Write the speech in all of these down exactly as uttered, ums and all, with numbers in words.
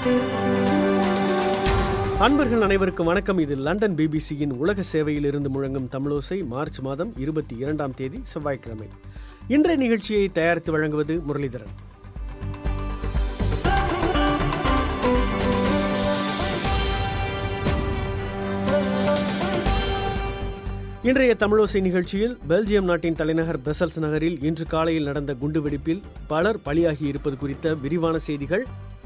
அன்பர்கள் அனைவருக்கும் வணக்கம். இது லண்டன் பிபிசியின் உலக சேவையில் இருந்து முழங்கும் தமிழோசை. மார்ச் மாதம் இருபத்தி இரண்டாம் தேதி செவ்வாய்க்கிழமை. இன்றைய நிகழ்ச்சியை தயாரித்து வழங்குவது முரளிதரன். இன்றைய தமிழோசை நிகழ்ச்சியில் பெல்ஜியம் நாட்டின் தலைநகர் பிரசல்ஸ் நகரில் இன்று காலையில் நடந்த குண்டுவெடிப்பில் பலர் பலியாகி இருப்பது குறித்த விரிவான செய்திகள்,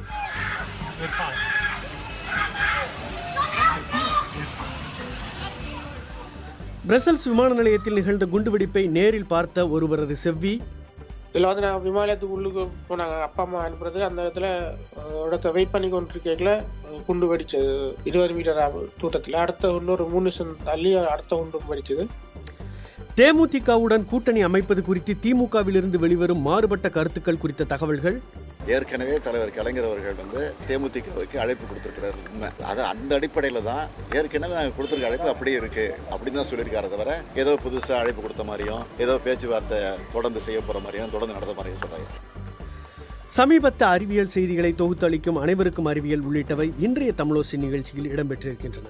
பிரசல்ஸ் விமான நிலையத்தில் நிகழ்ந்த குண்டுவெடிப்பை நேரில் பார்த்த ஒருவரது செவ்வி, இதில் வந்து நான் விமானத்துக்கு உள்ளுக்கு போனாங்க, அப்பா அம்மா அனுப்புறது. அந்த இடத்துல இடத்த வெயிட் பண்ணி கொண்டு கேட்கல குண்டு வெடிச்சது இருபது மீட்டர் தூரத்தில். அடுத்த இன்னொரு மூணு நிமிஷம் தள்ளி அடுத்த குண்டும் வெடிச்சது. தேமுதிகவுடன் கூட்டணி அமைப்பது குறித்து திமுகவிலிருந்து வெளிவரும் மாறுபட்ட கருத்துக்கள் குறித்த தகவல்கள். ஏற்கனவே தலைவர் கலைஞர் அவர்கள் வந்து தேமுதிகவுக்கு அழைப்பு கொடுத்திருக்கிறார். உண்மை அது அந்த அடிப்படையில தான் ஏற்கனவே நாங்கள் கொடுத்திருக்க அழைப்பு அப்படியே இருக்கு அப்படின்னு தான் சொல்லியிருக்காரு. தவிர ஏதோ புதுசா அழைப்பு கொடுத்த மாதிரியும் ஏதோ பேச்சுவார்த்தை தொடர்ந்து செய்ய போற மாதிரியும் தொடர்ந்து நடந்த மாதிரியும் சொல்றாங்க. சமீபத்த அறிவியல் செய்திகளை தொகுத்தளிக்கும் அனைவருக்கும் அறிவியல் உள்ளிட்டவை இன்றைய தமிழோசி நிகழ்ச்சியில் இடம்பெற்றிருக்கின்றன.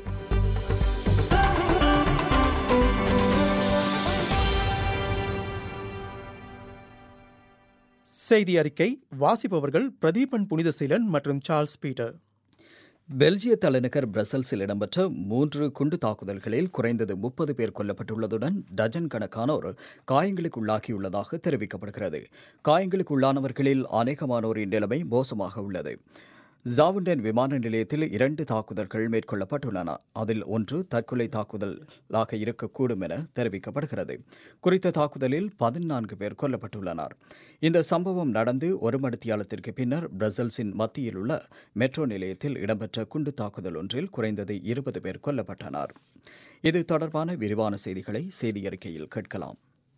செய்தி அறிக்கை வாசிப்பவர்கள் பிரதீபன் புனிதசீலன் மற்றும் சார்ல்ஸ் பீட்டர். பெல்ஜிய தலைநகர் பிரசல்ஸில் இடம்பெற்ற மூன்று குண்டு தாக்குதல்களில் குறைந்தது முப்பது பேர் கொல்லப்பட்டுள்ளதுடன் டஜன் கணக்கானோர் காயங்களுக்குள்ளாகியுள்ளதாக தெரிவிக்கப்படுகிறது. காயங்களுக்குள்ளானவர்களில் அநேகமானோரின் நிலைமை மோசமாக உள்ளது. ஜாவுண்டன் விமான நிலையத்தில் இரண்டு தாக்குதல்கள் மேற்கொள்ளப்பட்டுள்ளன. அதில் ஒன்று தற்கொலை தாக்குதலாக இருக்கக்கூடும் என தெரிவிக்கப்படுகிறது. குறித்த தாக்குதலில் பதினான்கு பேர் கொல்லப்பட்டுள்ளனர். இந்த சம்பவம் நடந்து ஒரு மணித்தியாலத்திற்கு பின்னர் பிரசல்ஸின் மத்தியில் உள்ள மெட்ரோ நிலையத்தில் இடம்பெற்ற குண்டு தாக்குதல் ஒன்றில் குறைந்தது இருபது பேர் கொல்லப்பட்டனர். இது தொடர்பான விரிவான செய்திகளை செய்தி அறிக்கையில் கேட்கலாம்.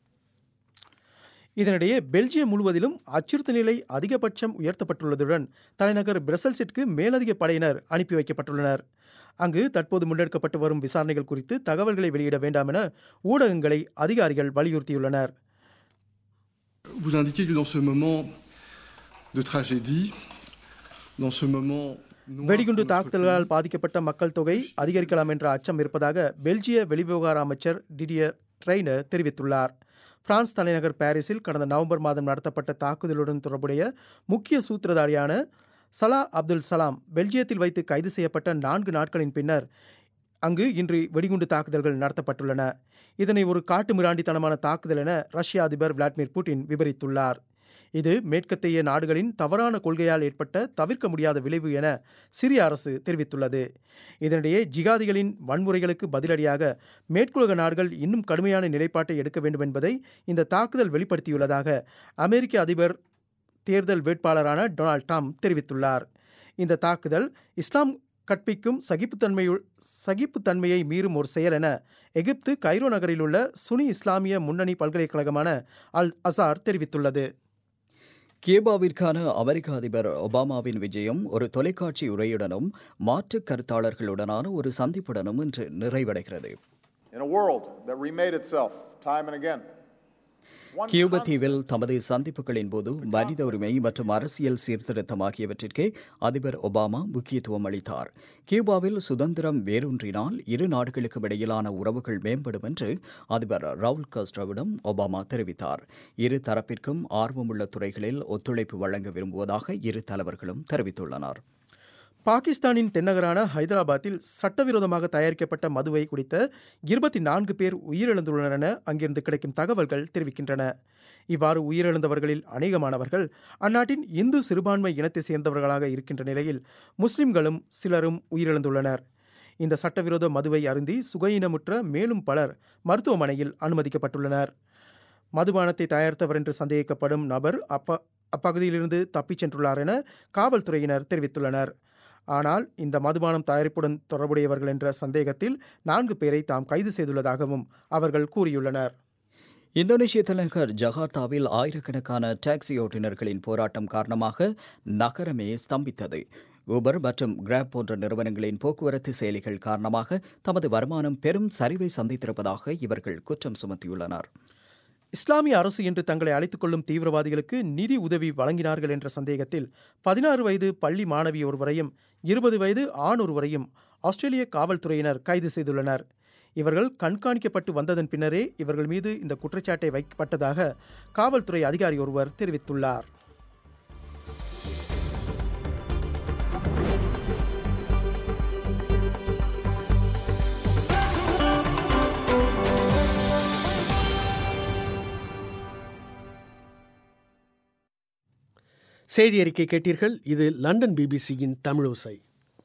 இதனிடையே பெல்ஜியம் முழுவதிலும் அச்சுறுத்தல் நிலை அதிகபட்சம் உயர்த்தப்பட்டுள்ளதுடன் தலைநகர் பிரசல்ஸிற்கு மேலதிக படையினர் அனுப்பி வைக்கப்பட்டுள்ளனர். அங்கு தற்போது முன்னெடுக்கப்பட்டு வரும் விசாரணைகள் குறித்து தகவல்களை வெளியிட வேண்டாம் என ஊடகங்களை அதிகாரிகள் வலியுறுத்தியுள்ளனர். Vous indiquez que dans ce moment de tragédie, dans ce moment வெடிகுண்டு தாக்குதல்களால் பாதிக்கப்பட்ட மக்கள் தொகை அதிகரிக்கலாம் என்ற அச்சம் இருப்பதாக பெல்ஜிய வெளிவிவகார அமைச்சர் டிடியர் ட்ரெய்னர் தெரிவித்துள்ளார். பிரான்ஸ் தலைநகர் பாரிஸில் கடந்த நவம்பர் மாதம் நடத்தப்பட்ட தாக்குதலுடன் தொடர்புடைய முக்கிய சூத்திரதாரியான சலா அப்துல் சலாம் பெல்ஜியத்தில் வைத்து கைது செய்யப்பட்ட நான்கு நாட்களின் பின்னர் அங்கு இன்று வெடிகுண்டு தாக்குதல்கள் நடத்தப்பட்டுள்ளன. இதனை ஒரு காட்டுமிராண்டித்தனமான தாக்குதல் என ரஷ்ய அதிபர் விளாடிமிர் புட்டின் விவரித்துள்ளார். இது மேற்கத்திய நாடுகளின் தவறான கொள்கையால் ஏற்பட்ட தவிர்க்க முடியாத விளைவு என சிரிய அரசு தெரிவித்துள்ளது. இதனிடையே ஜிகாதிகளின் வன்முறைகளுக்கு பதிலடியாக மேற்குலக நாடுகள் இன்னும் கடுமையான நிலைப்பாட்டை எடுக்க வேண்டும் என்பதை இந்த தாக்குதல் வெளிப்படுத்தியுள்ளதாக அமெரிக்க அதிபர் தேர்தல் வேட்பாளரான டொனால்ட் ட்ரம்ப் தெரிவித்துள்ளார். இந்த தாக்குதல் இஸ்லாம் கற்பிக்கும் சகிப்புத்தன்மை சகிப்புத்தன்மையை மீறும் ஒரு செயல் என எகிப்து கைரோ நகரில் உள்ள சுனி இஸ்லாமிய முன்னணி பல்கலைக்கழகமான அல் அசார் தெரிவித்துள்ளது. கியூபாவிற்கான அமெரிக்க அதிபர் ஒபாமாவின் விஜயம் ஒரு தொலைக்காட்சி உரையுடனும் மாற்று கருத்தாளர்களுடனான ஒரு சந்திப்புடனும் இன்று நிறைவடைகிறது. கியூபா தீவில் தமது சந்திப்புகளின் போது மனித உரிமை மற்றும் அரசியல் சீர்திருத்தம் ஆகியவற்றிற்கே அதிபர் ஒபாமா முக்கியத்துவம் அளித்தார். கியூபாவில் சுதந்திரம் வேரூன்றினால் இரு நாடுகளுக்கும் இடையிலான உறவுகள் மேம்படும் என்று அதிபர் ரவுல் காஸ்ட்ரோவிடம் ஒபாமா தெரிவித்தார். இரு தரப்பிற்கும் ஆர்வமுள்ள துறைகளில் ஒத்துழைப்பு வழங்க விரும்புவதாக இரு தலைவர்களும் தெரிவித்துள்ளனர். பாகிஸ்தானின் தென்னகரான ஹைதராபாத்தில் சட்டவிரோதமாக தயாரிக்கப்பட்ட மதுவை குடித்த இருபத்தி நான்கு பேர் உயிரிழந்துள்ளனர் என அங்கிருந்து கிடைக்கும் தகவல்கள் தெரிவிக்கின்றன. இவ்வாறு உயிரிழந்தவர்களில் அநேகமானவர்கள் அந்நாட்டின் இந்து சிறுபான்மை இனத்தை சேர்ந்தவர்களாக இருக்கின்ற நிலையில் முஸ்லிம்களும் சிலரும் உயிரிழந்துள்ளனர். இந்த சட்டவிரோத மதுவை அருந்தி சுகையினமுற்ற மேலும் பலர் மருத்துவமனையில் அனுமதிக்கப்பட்டுள்ளனர். மதுபானத்தை தயாரித்தவர் என்று சந்தேகிக்கப்படும் நபர் அப்ப அப்பகுதியிலிருந்து தப்பிச் சென்றுள்ளார் என காவல்துறையினர் தெரிவித்துள்ளனர். ஆனால் இந்த மதுபானம் தயாரிப்புடன் தொடர்புடையவர்கள் என்ற சந்தேகத்தில் நான்கு பேரை தாம் கைது செய்துள்ளதாகவும் அவர்கள் கூறியுள்ளனர். இந்தோனேஷிய தலைநகர் ஜகார்த்தாவில் ஆயிரக்கணக்கான டாக்ஸி ஓட்டுநர்களின் போராட்டம் காரணமாக நகரமே ஸ்தம்பித்தது. ஊபர் மற்றும் கிராப் போன்ற நிறுவனங்களின் போக்குவரத்து செயலிகள் காரணமாக தமது வருமானம் பெரும் சரிவை சந்தித்திருப்பதாக இவர்கள் குற்றம் சுமத்தியுள்ளனர். இஸ்லாமிய அரசு என்று தங்களை அழைத்துக் கொள்ளும் தீவிரவாதிகளுக்கு நிதி உதவி வழங்கினார்கள் என்ற சந்தேகத்தில் பதினாறு வயது பள்ளி மாணவி ஒருவரையும் இருபது வயது ஆண் ஒருவரையும் ஆஸ்திரேலிய காவல்துறையினர் கைது செய்துள்ளனர். இவர்கள் கண்காணிக்கப்பட்டு வந்ததன் பின்னரே இவர்கள் மீது இந்த குற்றச்சாட்டை வைக்கப்பட்டதாக காவல்துறை அதிகாரி ஒருவர் தெரிவித்துள்ளார். செய்தி அறிக்கை கேட்டீர்கள். இது லண்டன் பிபிசியின் தமிழோசை.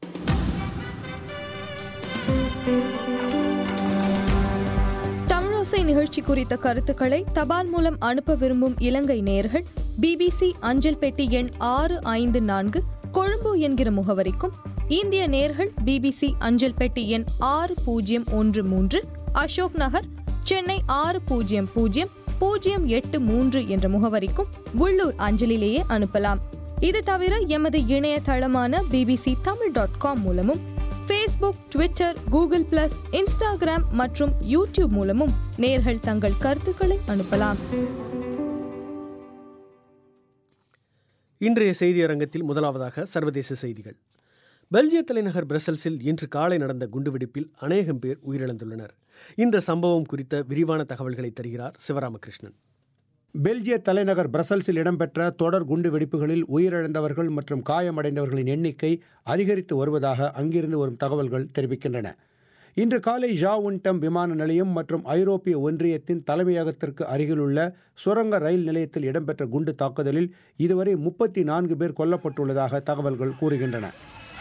தமிழோசை நிகழ்ச்சி குறித்த கருத்துக்களை தபால் மூலம் அனுப்ப விரும்பும் இலங்கை நேயர்கள் பிபிசி அஞ்சல் பெட்டி எண் ஆறு ஐந்து நான்கு கொழும்பு என்கிற முகவரிக்கும், இந்திய நேயர்கள் பிபிசி அஞ்சல் பெட்டி எண் ஆறு பூஜ்ஜியம் ஒன்று மூன்று அசோக் நகர், சென்னை ஆறு பூஜ்ஜியம் பூஜ்ஜியம் பூஜ்ஜியம் எட்டு மூன்று என்ற முகவரிக்கும் உள்ளூர் அஞ்சலிலேயே அனுப்பலாம். இது தவிர எமது இணையதளமான பிபிசி தமிழ் டாட் காம் மூலமும், Facebook, Twitter, Google plus, Instagram மற்றும் யூடியூப் மூலமும் நேயர்கள் தங்கள் கருத்துக்களை அனுப்பலாம். இன்றைய செய்தி அரங்கத்தில் முதலாவதாக சர்வதேச செய்திகள். பெல்ஜிய தலைநகர் பிரசல்ஸில் இன்று காலை நடந்த குண்டுவெடிப்பில் அநேகம் பேர் உயிரிழந்துள்ளனர். இந்த சம்பவம் குறித்த விரிவான தகவல்களை தருகிறார் சிவராமகிருஷ்ணன். பெல்ஜிய தலைநகர் பிரசல்ஸில் இடம்பெற்ற தொடர் குண்டு வெடிப்புகளில் உயிரிழந்தவர்கள் மற்றும் காயமடைந்தவர்களின் எண்ணிக்கை அதிகரித்து வருவதாக அங்கிருந்து வரும் தகவல்கள் தெரிவிக்கின்றன. இன்று காலை ஜாவுன்டம் விமான நிலையம் மற்றும் ஐரோப்பிய ஒன்றியத்தின் தலைமையகத்திற்கு அருகிலுள்ள சுரங்க ரயில் நிலையத்தில் இடம்பெற்ற குண்டு தாக்குதலில் இதுவரை முப்பத்தி நான்கு பேர் கொல்லப்பட்டுள்ளதாக தகவல்கள் கூறுகின்றன.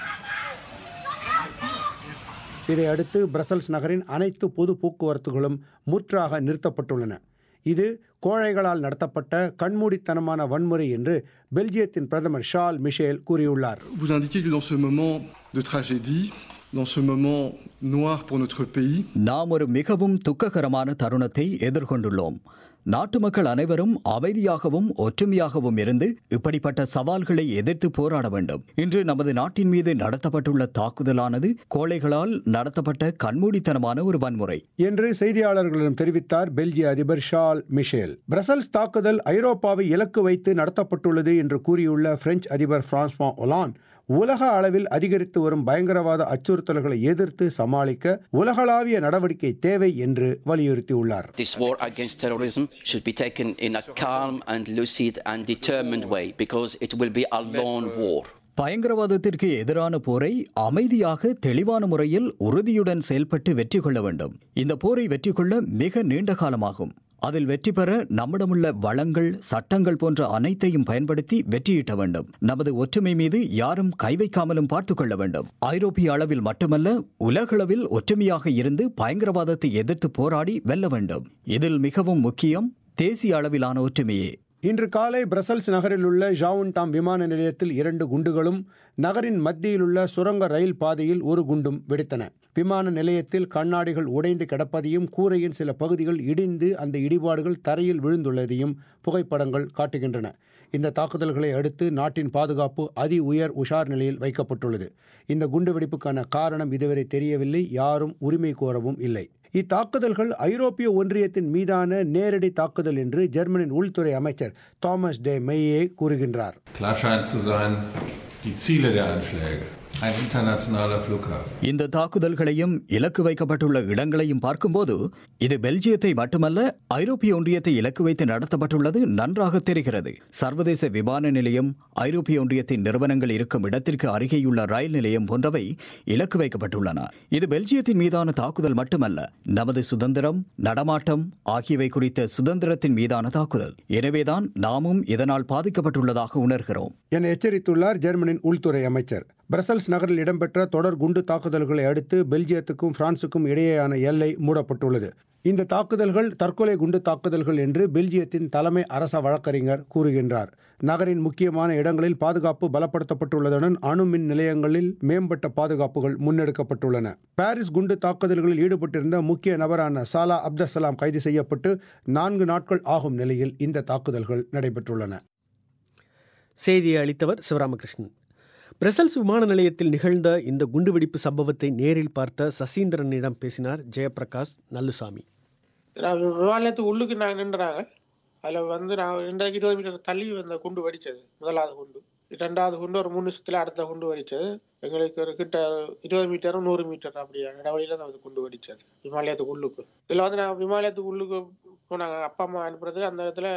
இதையடுத்து பிரசல்ஸ் நகரின் அனைத்து பொது போக்குவரத்துகளும் முற்றாக நிறுத்தப்பட்டுள்ளன. இது கோழைகளால் நடத்தப்பட்ட கண்மூடித்தனமான வன்முறை என்று பெல்ஜியத்தின் பிரதமர் ஷார்ல் மிஷேல் கூறியுள்ளார். Vous indiquez que dans ce moment de tragédie, dans ce moment noir pour notre pays, நாம் ஒரு மிகவும் துக்ககரமான தருணத்தை எதிர்கொண்டுள்ளோம். நாட்டு மக்கள் அனைவரும் அமைதியாகவும் ஒற்றுமையாகவும் இருந்து இப்படிப்பட்ட சவால்களை எதிர்த்து போராட வேண்டும். இன்று நமது நாட்டின் மீது நடத்தப்பட்டுள்ள தாக்குதலானது கோழைகளால் நடத்தப்பட்ட கண்மூடித்தனமான ஒரு வன்முறை என்று செய்தியாளர்களிடம் தெரிவித்தார் பெல்ஜிய அதிபர் ஷார்ல் மிஷேல். பிரசல்ஸ் தாக்குதல் ஐரோப்பாவை இலக்கு வைத்து நடத்தப்பட்டுள்ளது என்று கூறியுள்ள பிரெஞ்சு அதிபர் பிரான்சுவா ஒலாண்ட், உலக அளவில் அதிகரித்து வரும் பயங்கரவாத அச்சுறுத்தல்களை எதிர்த்து சமாளிக்க உலகளாவிய நடவடிக்கை தேவை என்று வலியுறுத்தியுள்ளார். This war against terrorism should be taken in a calm and lucid and determined way because it will be a lone war. பயங்கரவாதத்திற்கு எதிரான போரை அமைதியாக தெளிவான முறையில் உறுதியுடன் செயல்பட்டு வெற்றி கொள்ள வேண்டும். இந்த போரை வெற்றி கொள்ள மிக நீண்ட காலமாகும். அதில் வெற்றி பெற நம்மிடமுள்ள வளங்கள், சட்டங்கள் போன்ற அனைத்தையும் பயன்படுத்தி வெற்றியீட்ட வேண்டும். நமது ஒற்றுமை மீது யாரும் கை வைக்காமலும் பார்த்துக் கொள்ள வேண்டும். ஐரோப்பிய அளவில் மட்டுமல்ல, உலகளவில் ஒற்றுமையாக இருந்து பயங்கரவாதத்தை எதிர்த்து போராடி வெல்ல வேண்டும். இதில் மிகவும் முக்கியம் தேசிய அளவிலான ஒற்றுமையே. இன்று காலை பிரசல்ஸ் நகரில் உள்ள ஜாவுன்டாம் விமான நிலையத்தில் இரண்டு குண்டுகளும், நகரின் மத்தியிலுள்ள சுரங்க ரயில் பாதையில் ஒரு குண்டும் வெடித்தன. விமான நிலையத்தில் கண்ணாடிகள் உடைந்து கிடப்பதையும், கூரையின் சில பகுதிகள் இடிந்து அந்த இடிபாடுகள் தரையில் விழுந்துள்ளதையும் புகைப்படங்கள் காட்டுகின்றன. இந்த தாக்குதல்களை அடுத்து நாட்டின் பாதுகாப்பு அதி உயர் உஷார் நிலையில் வைக்கப்பட்டுள்ளது. இந்த குண்டுவெடிப்புக்கான காரணம் இதுவரை தெரியவில்லை. யாரும் உரிமை கோரவும் இல்லை. இத்தாக்குதல்கள் ஐரோப்பிய ஒன்றியத்தின் மீதான நேரடி தாக்குதல் என்று ஜெர்மனின் உள்துறை அமைச்சர் தாமஸ் டே மெய்யே கூறுகின்றார். இந்த தாக்குதல்களையும் இலக்கு வைக்கப்பட்டுள்ள இடங்களையும் பார்க்கும்போது இது பெல்ஜியத்தை மட்டுமல்ல, ஐரோப்பிய ஒன்றியத்தை இலக்கு வைத்து நடத்தப்பட்டுள்ளது நன்றாக தெரிகிறது. சர்வதேச விமான நிலையம், ஐரோப்பிய ஒன்றியத்தின் நிறுவனங்கள் இருக்கும் இடத்திற்கு அருகேயுள்ள ரயில் நிலையம் போன்றவை இலக்கு வைக்கப்பட்டுள்ளன. இது பெல்ஜியத்தின் மீதான தாக்குதல் மட்டுமல்ல, நமது சுதந்திரம், நடமாட்டம் ஆகியவை குறித்த சுதந்திரத்தின் மீதான தாக்குதல். எனவேதான் நாமும் இதனால் பாதிக்கப்பட்டுள்ளதாக உணர்கிறோம் என எச்சரித்துள்ளார் ஜெர்மனின் உள்துறை அமைச்சர். பிரசல்ஸ் நகரில் இடம்பெற்ற தொடர் குண்டு தாக்குதல்களை அடுத்து பெல்ஜியத்துக்கும் பிரான்சுக்கும் இடையேயான எல்லை மூடப்பட்டுள்ளது. இந்த தாக்குதல்கள் தற்கொலை குண்டு தாக்குதல்கள் என்று பெல்ஜியத்தின் தலைமை அரச வழக்கறிஞர் கூறுகின்றார். நகரின் முக்கியமான இடங்களில் பாதுகாப்பு பலப்படுத்தப்பட்டுள்ளதுடன் அணு மின் நிலையங்களில் மேம்பட்ட பாதுகாப்புகள் முன்னெடுக்கப்பட்டுள்ளன. பாரிஸ் குண்டு தாக்குதல்களில் ஈடுபட்டிருந்த முக்கிய நபரான சாலா அப்தசலாம் கைது செய்யப்பட்டு நான்கு நாட்கள் ஆகும் நிலையில் இந்த தாக்குதல்கள் நடைபெற்றுள்ளன. செய்தியை அளித்தவர் சிவராமகிருஷ்ணன். பிரசல்ஸ் விமான நிலையத்தில் நிகழ்ந்த இந்த குண்டுவெடிப்பு சம்பவத்தை நேரில் பார்த்த சசீந்திரனிடம் பேசினார் ஜெயபிரகாஷ் நல்லுசாமி. விமானத்துக்கு உள்ளுக்கு நாங்கள் நின்றாங்க. அதில் வந்து நான் ரெண்டாயிரத்தி இருபது மீட்டர் தள்ளி அந்த குண்டு வெடித்தது. முதலாவது குண்டு, ரெண்டாவது குண்டு ஒரு மூணு நிமிஷத்தில் அடுத்த குண்டு வெடித்தது. எங்களுக்கு ஒரு கிட்ட இருபது மீட்டரும் நூறு மீட்டர் அப்படியே இடைவெளியில் தான் அது குண்டு வெடித்தது விமாலயத்துக்கு உள்ளுக்கு. இதில் வந்து நான் விமாலயத்துக்கு உள்ளுக்கு போனாங்க அப்பா அம்மா அனுப்புறது. அந்த இடத்துல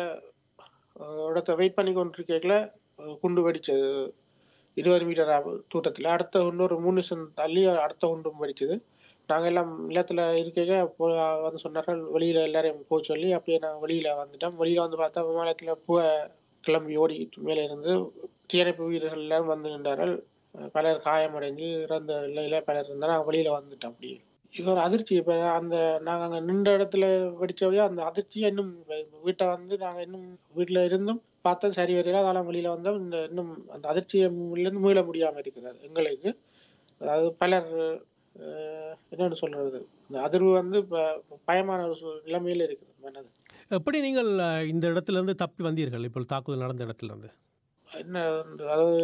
இடத்த வெயிட் பண்ணி கொண்டிருக்கல குண்டு வெடித்தது இருபது மீட்டர் தூட்டத்தில். அடுத்த இன்னொரு மூணு நிமிஷம் தள்ளி அடுத்த குண்டும் வெடிச்சது. நாங்கள் எல்லாம் நிலத்தில் இருக்க வந்து சொன்னார்கள் வெளியில் எல்லாரையும் போக சொல்லி. அப்படியே நான் வெளியில் வந்துட்டோம். வெளியில் வந்து பார்த்தா விமானத்தில் புகை கிளம்பி ஓடி மேலே இருந்து தீயணைப்பு வீரர்கள் எல்லாரும் வந்து நின்றார்கள். பலர் காயமடைஞ்சு இறந்த நிலையில் பலர் இருந்தால் நாங்கள் வெளியில் வந்துட்டோம். அப்படியே இது ஒரு அதிர்ச்சி. இப்போ அந்த நாங்கள் அங்கே நின்ற இடத்துல வெடித்தபடியே அந்த அதிர்ச்சியை இன்னும் வீட்டை வந்து நாங்கள் இன்னும் வீட்டில் இருந்தும் பார்த்தா சரி வரையில அதெல்லாம் வெளியில் வந்தோம். இந்த இன்னும் அந்த அதிர்ச்சியிலேருந்து மீள முடியாமல் இருக்கிறது எங்களுக்கு. அதாவது பலர் என்னன்னு சொல்றது, இந்த அதிர்வு வந்து இப்போ பயமான ஒரு நிலைமையில இருக்குது மனது. எப்படி நீங்கள் இந்த இடத்துல இருந்து தப்பி வந்தீர்கள்? இப்போ தாக்குதல் நடந்த இடத்துல இருந்து என்ன அதாவது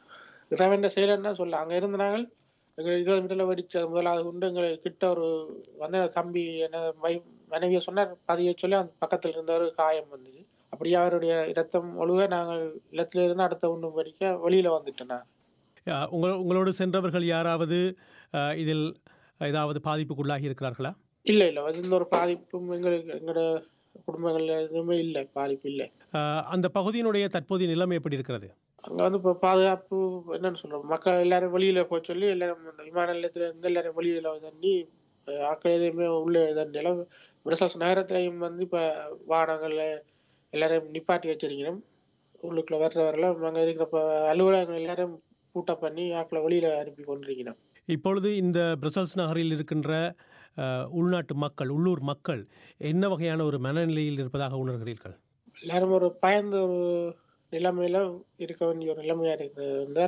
இறைவன் செயலன்னா சொல்ல அங்கே இருந்த நாங்கள் எங்களை இருபது மீட்டர்ல வெடிச்ச முதலாவது உண்டு எங்களை கிட்ட ஒரு வந்து தம்பி என்ன மனைவியை சொன்னார் பதிய சொல்லி அந்த பக்கத்தில் இருந்தவர் காயம் வந்துச்சு. அப்படியே அவருடைய இரத்தம் ஒழுக நாங்கள் இல்லத்துல இருந்து அடுத்த உண்டு வெடிக்க வெளியில வந்துட்டேன். உங்கள் உங்களோடு சென்றவர்கள் யாராவது இதில் ஏதாவது பாதிப்புக்குள்ளாகி இருக்கிறார்களா? இல்லை இல்லை, எந்த ஒரு பாதிப்பும் எங்களுக்கு எங்களோட குடும்பங்கள்ல எதுவுமே இல்லை, பாதிப்பு இல்லை. அந்த பகுதியினுடைய தற்போதைய நிலைமை எப்படி இருக்கிறது? அங்கே வந்து இப்போ பாதுகாப்பு என்னன்னு சொல்றோம், மக்கள் எல்லாரும் வெளியில போய் சொல்லி எல்லாரும் அந்த விமான நிலையத்துல இருந்து எல்லாரும் வெளியில தண்ணி ஆக்கள் எதையுமே உள்ள தண்ணியெல்லாம் பிரசல்ஸ் நகரத்திலையும் வந்து இப்போ வாகனங்கள்ல எல்லாரையும் நிப்பாட்டி வச்சிருக்கணும். உள்ளுக்குள்ள வர்றவரெல்லாம் அங்கே இருக்கிற அலுவலகங்கள் எல்லாரும் கூட்டம் பண்ணி ஆக்களை வெளியில அனுப்பி கொண்டிருக்கணும். இப்பொழுது இந்த பிரசல்ஸ் நகரில் இருக்கின்ற உள்நாட்டு மக்கள், உள்ளூர் மக்கள் என்ன வகையான ஒரு மனநிலையில் இருப்பதாக உணர்கிறீர்கள்? எல்லாரும் ஒரு பயந்த ஒரு நிலைமையில இருக்க வேண்டிய ஒரு நிலைமையா இருக்கிறது.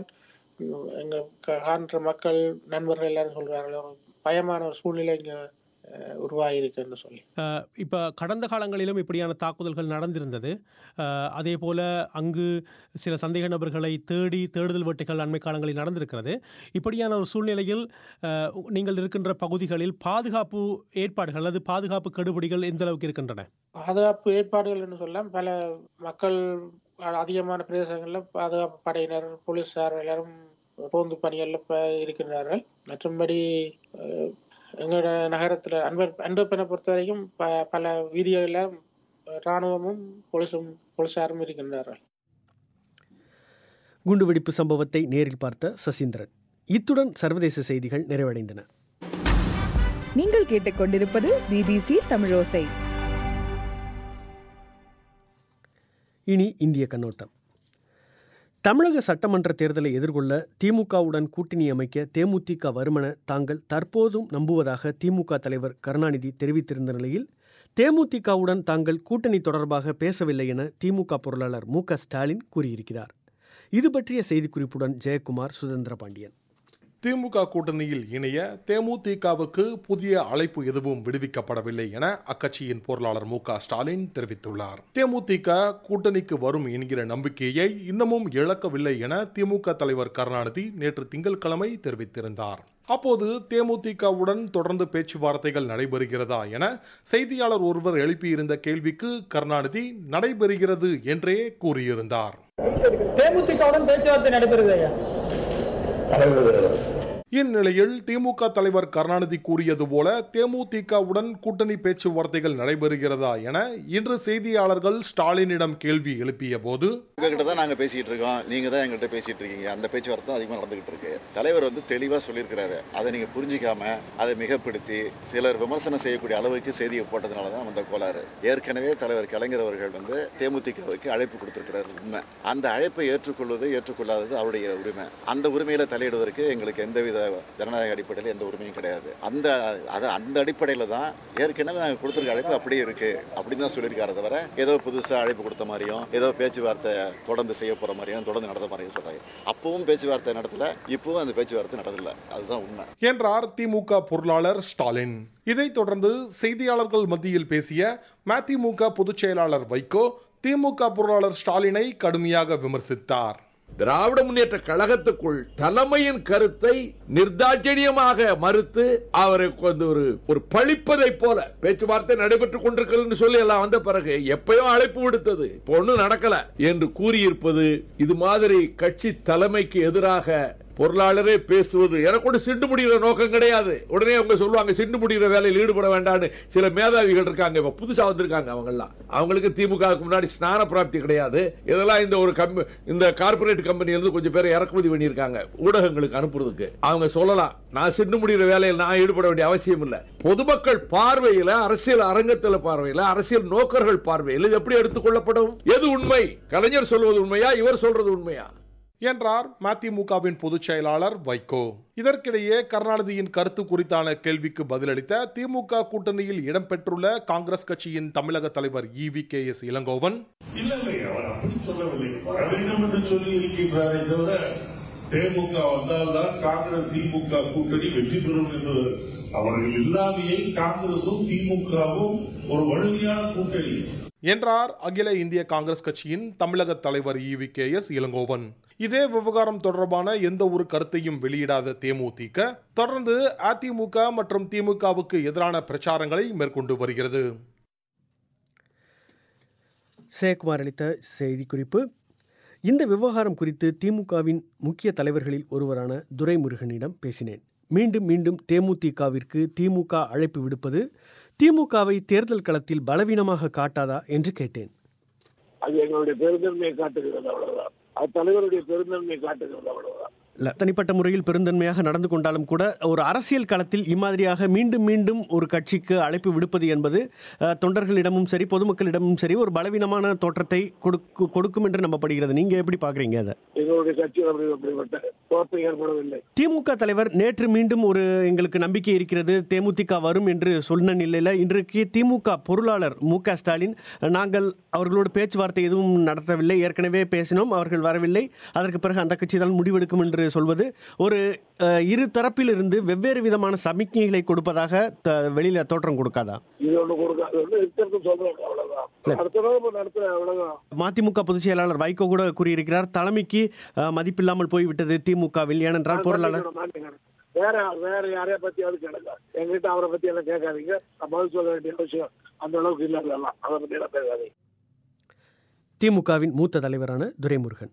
எங்க காண்ற மக்கள் நண்பர்கள் எல்லாரும் சொல்றாங்க ஒரு பயமான ஒரு சூழ்நிலை இங்க உருவாகிருக்குன்னு சொல்லி. இப்போ கடந்த காலங்களிலும் இப்படியான தாக்குதல்கள் நடந்திருந்தது. அதே போல் அங்கு சில சந்தேக நபர்களை தேடி தேடுதல் வேட்டைகள் அண்மை காலங்களில் நடந்திருக்கிறது. இப்படியான ஒரு சூழ்நிலையில் நீங்கள் இருக்கின்ற பகுதிகளில் பாதுகாப்பு ஏற்பாடுகள் அல்லது பாதுகாப்பு கெடுபிடிகள் எந்த அளவுக்கு இருக்கின்றன? பாதுகாப்பு ஏற்பாடுகள் என்று சொல்லலாம். பல மக்கள் அதிகமான பிரதேசங்களில் பாதுகாப்பு படையினர், போலீசார் எல்லாரும் ரோந்து பணிகளில் இருக்கின்றார்கள். மற்றும்படி எங்களோட நகரத்தில் அன்பர் அன்பப்பனை பொறுத்த வரைக்கும் ப பல வீதிகளில் இராணுவமும் போலீஸும் போலீசாரும் இருக்கின்றார்கள். குண்டுவெடிப்பு சம்பவத்தை நேரில் பார்த்த சசீந்திரன். இத்துடன் சர்வதேச செய்திகள் நிறைவடைந்தன. நீங்கள் கேட்டுக்கொண்டிருப்பது பிபிசி தமிழோசை. இனி இந்திய கண்ணோட்டம். தமிழக சட்டமன்ற தேர்தலை எதிர்கொள்ள திமுகவுடன் கூட்டணி அமைக்க தேமுதிக வருமென தாங்கள் தற்போதும் நம்புவதாக திமுக தலைவர் கருணாநிதி தெரிவித்திருந்த நிலையில் தேமுதிகவுடன் தாங்கள் கூட்டணி தொடர்பாக பேசவில்லை என திமுக பொருளாளர் மு க ஸ்டாலின் கூறியிருக்கிறார். இது பற்றிய செய்திக்குறிப்புடன் ஜெயக்குமார் சுதந்திர பாண்டியன். திமுக கூட்டணியில் இணைய தேமுதிகவுக்கு புதிய அழைப்பு எதுவும் விடுவிக்கப்படவில்லை என அக்கட்சியின் பொருளாளர் மு க ஸ்டாலின் தெரிவித்துள்ளார். தேமுதிக கூட்டணிக்கு வரும் என்கிற நம்பிக்கையை இன்னமும் இழக்கவில்லை என திமுக தலைவர் கருணாநிதி நேற்று திங்கட்கிழமை தெரிவித்திருந்தார். அப்போது தேமுதிகவுடன் தொடர்ந்து பேச்சுவார்த்தைகள் நடைபெறுகிறதா என செய்தியாளர் ஒருவர் எழுப்பியிருந்த கேள்விக்கு கருணாநிதி நடைபெறுகிறது என்றே கூறியிருந்தார். தேமுதிகவுடன் பேச்சுவார்த்தை நடைபெறுகிறதா? இந்நிலையில் திமுக தலைவர் கருணாநிதி கூறியது போல தேமுதிகவுடன் கூட்டணி பேச்சுவார்த்தைகள் நடைபெறுகிறதா என இன்று செய்தியாளர்கள் ஸ்டாலினிடம் கேள்வி எழுப்பிய போது, உங்ககிட்ட தான் நாங்க பேசிட்டு இருக்கோம், நீங்க தான் எங்கள்கிட்ட பேசிட்டு இருக்கீங்க, அந்த பேச்சுவார்த்தை அதிகமாக நடந்துகிட்டு இருக்கு. தலைவர் வந்து தெளிவா சொல்லியிருக்கிறாரு. அதை நீங்க புரிஞ்சிக்காம அதை மிகப்படுத்தி சிலர் விமர்சனம் செய்யக்கூடிய அளவுக்கு செய்தியை போட்டதுனாலதான் அந்த கோளாறு. ஏற்கனவே தலைவர் கலைஞர் அவர்கள் வந்து தேமுதிகவுக்கு அழைப்பு கொடுத்திருக்கிறார். உண்மை. அந்த அழைப்பை ஏற்றுக்கொள்வது ஏற்றுக்கொள்ளாதது அவருடைய உரிமை. அந்த உரிமையில தலையிடுவதற்கு எங்களுக்கு எந்தவித ஜனநாயக அடிப்படையில் எந்த உரிமையும் கிடையாது. அந்த அந்த அடிப்படையில தான் ஏற்கனவே நாங்கள் கொடுத்திருக்க அழைப்பு அப்படியே இருக்கு அப்படின்னு தான் சொல்லியிருக்காரு. தவிர ஏதோ புதுசா அழைப்பு கொடுத்த மாதிரியும் ஏதோ பேச்சுவார்த்தை தொடர்ந்து செய்ய போற மாதிரியும் தொடர்ந்து நடத்த மாதிரியும் சொல்றாங்க. அப்பவும் பேச்சுவார்த்தை நடத்தல, இப்பவும் அந்த பேச்சுவார்த்தை நடத்தல. அதுதான் உண்மை என்றார் திமுக பொருளாளர் ஸ்டாலின். இதைத் தொடர்ந்து செய்தியாளர்கள் மத்தியில் பேசிய மதிமுக பொதுச் செயலாளர் வைகோ திமுக பொருளாளர் ஸ்டாலினை கடுமையாக விமர்சித்தார். திராவிட முன்னேற்ற கழகத்துக்குள் தலைமையின் கருத்தை நிர்தாட்சணியமாக மறுத்து அவரை ஒரு ஒரு பழிப்பதை போல பேச்சுவார்த்தை நடைபெற்றுக் கொண்டிருக்கிறது சொல்லி எல்லாம் வந்த பிறகு எப்பயோ அழைப்பு விடுத்தது இப்போ ஒன்னும் நடக்கல என்று கூறியிருப்பது இது மாதிரி கட்சி தலைமைக்கு எதிராக பொருளாளரே பேசுவது எனக்கு ஒன்று சிண்டு முடிகிற நோக்கம் கிடையாது. உடனே அவங்க சொல்லுவாங்க சிண்டு முடிகிற வேலையில் ஈடுபட வேண்டாம்னு சில மேதாவிகள் இருக்காங்க, இப்ப புதுசா வந்திருக்காங்க. அவங்கெல்லாம் அவங்களுக்கு திமுகவுக்கு முன்னாடி ஸ்நான பிராப்தி கிடையாது. இதெல்லாம் இந்த ஒரு இந்த கார்பரேட் கம்பெனியிலிருந்து கொஞ்சம் பேரை இறக்குமதி பண்ணியிருக்காங்க ஊடகங்களுக்கு அனுப்புறதுக்கு. அவங்க சொல்லலாம் நான் சிண்டு முடிகிற வேலையில் நான் ஈடுபட வேண்டிய அவசியம் இல்லை. பொதுமக்கள் பார்வையில, அரசியல் அரங்கத்தில் பார்வையில, அரசியல் நோக்கர்கள் பார்வையில் எப்படி எடுத்துக் கொள்ளப்படும்? எது உண்மை? கலைஞர் சொல்வது உண்மையா, இவர் சொல்றது உண்மையா என்றார் மதிமுகவின் பொதுச் செயலாளர் வைகோ. இதற்கிடையே கருணாநிதியின் கருத்து குறித்தான கேள்விக்கு பதிலளித்த திமுக கூட்டணியில் இடம்பெற்றுள்ள காங்கிரஸ் கட்சியின் தமிழக தலைவர் E V K S Elangovan, சொல்லி இருக்கின்றாரே தவிர தேமுக வந்தால்தான் காங்கிரஸ் திமுக கூட்டணி வெற்றி பெறும் என்று அவர்கள் இல்லாமையை காங்கிரசும் திமுகவும் ஒரு வலிமையான கூட்டணி என்றார் அகில இந்திய காங்கிரஸ் கட்சியின் தமிழக தலைவர் E V K S Elangovan. இதே விவகாரம் தொடர்பான எந்த ஒரு கருத்தையும் வெளியிடாத தேமுதிக தொடர்ந்து அதிமுக மற்றும் திமுகவுக்கு எதிரான பிரச்சாரங்களை மேற்கொண்டு வருகிறது. சேகுமார் அளித்த செய்திக்குறிப்பு. இந்த விவகாரம் குறித்து திமுகவின் முக்கிய தலைவர்களில் ஒருவரான துரைமுருகனிடம் பேசினேன். மீண்டும் மீண்டும் தேமுதிகவிற்கு திமுக அழைப்பு விடுப்பது திமுகவை தேர்தல் களத்தில் பலவீனமாக காட்டாதா என்று கேட்டேன். அது எங்களுடைய பெருந்தன்மையை காட்டுகிறது, அவ்வளவுதான். அது தலைவருடைய பெருந்தன்மையை காட்டுகிறது, அவ்வளவுதான். இல்லை, தனிப்பட்ட முறையில் பெருந்தன்மையாக நடந்து கொண்டாலும் கூட ஒரு அரசியல் களத்தில் இம்மாதிரியாக மீண்டும் மீண்டும் ஒரு கட்சிக்கு அழைப்பு விடுப்பது என்பது தொண்டர்களிடமும் சரி பொதுமக்களிடமும் சரி ஒரு பலவீனமான தோற்றத்தை கொடுக்கும் என்று நம்பப்படுகிறது. நீங்க எப்படி பாக்குறீங்க அதை? எங்களுடைய கட்சியில் அப்படிப்பட்ட தோற்றம் ஏற்படவில்லை. திமுக தலைவர் நேற்று மீண்டும் ஒரு எங்களுக்கு நம்பிக்கை இருக்கிறது தேமுதிக வரும் என்று சொன்ன நிலையில் இன்றைக்கு திமுக பொருளாளர் மு க ஸ்டாலின் நாங்கள் அவர்களோடு பேச்சுவார்த்தை எதுவும் நடத்தவில்லை, ஏற்கனவே பேசினோம், அவர்கள் வரவில்லை, அதற்கு பிறகு அந்த கட்சி தான் முடிவெடுக்கும் என்று சொல்வது ஒரு இரு தரப்பில் இருந்து வெவ்வேறு விதமான சமிக்ஞைகளை கொடுப்பதாக வெளியில தோற்றம் கொடுக்காதா? மதிமுக பொதுச் செயலாளர் வைகோ கூட கூறியிருக்கிறார், தலைமைக்கு மதிப்பில்லாமல் போய்விட்டது திமுகவில். ஏனென்றால் பொருளாளர் வேற வேற யாரைய பத்தியாவது கேளுங்க, எங்கிட்ட அவரை பத்தி எல்லாம் கேட்காதீங்க, பதில் சொல்ல வேண்டிய அவசியம் அந்த அளவுக்கு இல்லை, அதை பத்தி எல்லாம் பேசாதீங்க. திமுகவின் மூத்த தலைவரான துரைமுருகன்.